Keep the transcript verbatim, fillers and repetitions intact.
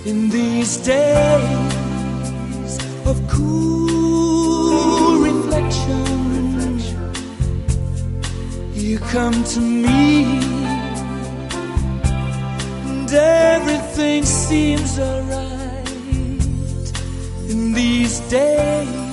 In these days of cool reflection, you come to me, and everything seems alright. In these days